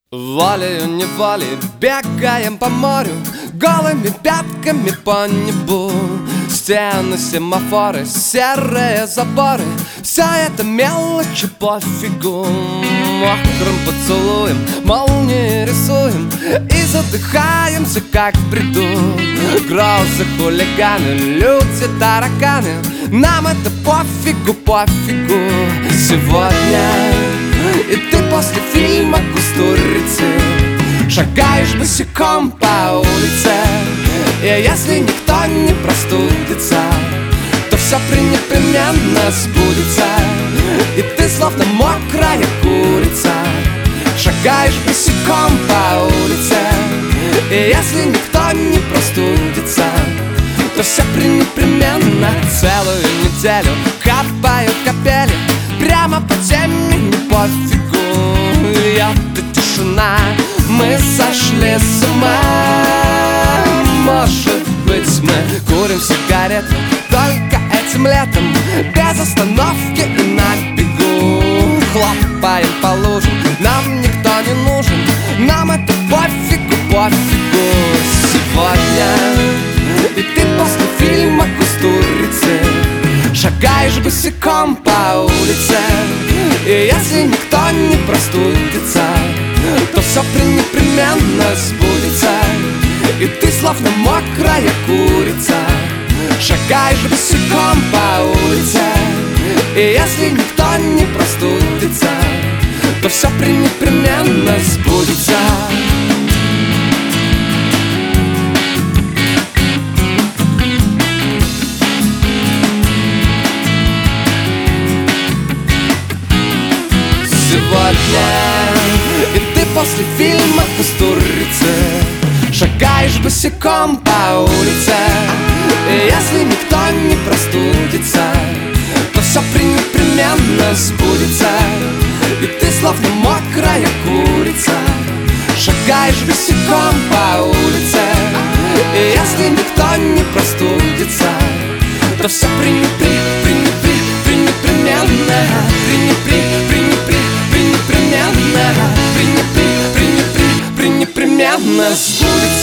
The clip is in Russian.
Волею-неволей бегаем по морю, голыми пятками по небу. Стены, семафоры, серые заборы, все это мелочи пофигу. Мокрым поцелуем молнии рисуем и задыхаемся, как в бреду. Грозы, хулиганы, люди, тараканы, нам это пофигу, пофигу. Сегодня и ты после фильма «Кустурицы» шагаешь босиком по улице. И если никто не простудится, то все непременно сбудется. И ты словно мокрая курица шагаешь босиком по улице. И если никто не простудится, то все непременно. Целую неделю капают капели прямо по теме, не пофигу. Это тишина, мы сошли с ума. Может быть, мы курим сигареты только этим летом, без остановки и на бегу. Хлопаем по лужам, нам никто не нужен, нам это пофигу, пофигу. Сегодня и ты после фильма «Кустурицы» шагаешь босиком по улице. И если никто не простудится, то все непременно сбудется. И ты словно мокрая курица шагаешь босиком по улице. И если никто не простудится, то все непременно сбудется. Сегодня и ты после фильма «Кустурицы» шагаешь босиком по улице. И если никто не простудится, то все непременно сбудется. И ты словно мокрая курица шагаешь босиком по улице. И если никто не простудится, то все непременно непременно сбудется.